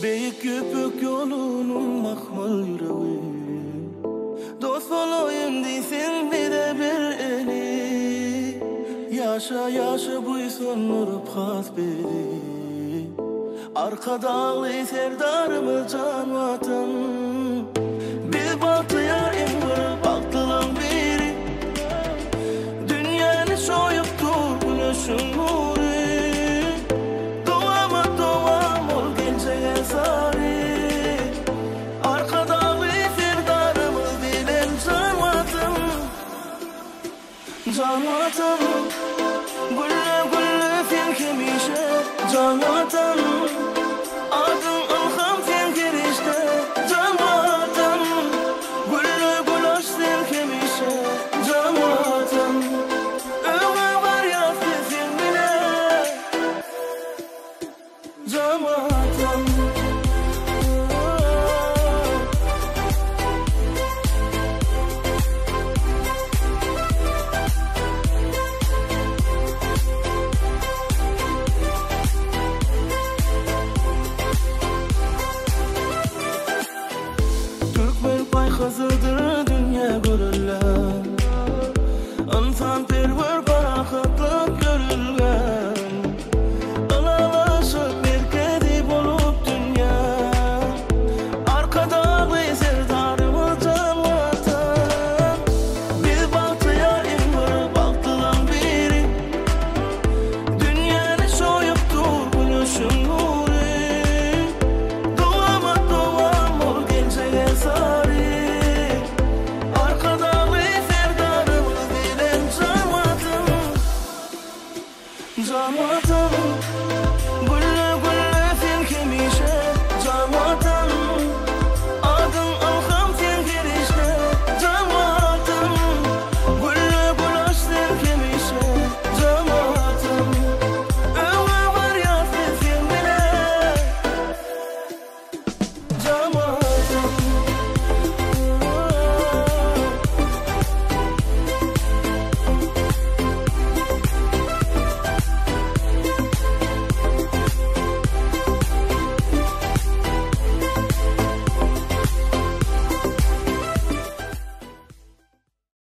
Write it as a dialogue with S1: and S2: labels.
S1: Büyük köpük yolunun makmal yüreği. Dost olayım değilsin bir de bir eli. Yaşa yaşa bu sonları pas beri. Arka dağlı serdarımı can vatan. Bir baktıya emir baktılan biri. Dünyanı soyup dur güneşin nuru. Doğam ol gençeye sarı. Arka dağlı serdarımı bilen can vatan. Can vatan. Gülle gülle sen kemişe can vatan. Adın ılham sen girişte can vatan. Gülle gülaş sen kemişe can vatan. Öğe var ya sen bile can vatan. Hazırdır dünya görülen. İnsan perver barahatlık görülgen. Alalaşıp merkezi bulup dünya. Arkada bir serdarımız can vatan. Bir baktıya emir baktılan biri. Dünyanı soyup dur güneşin nuru. Doğam ol gençeye sarı. Can vatan.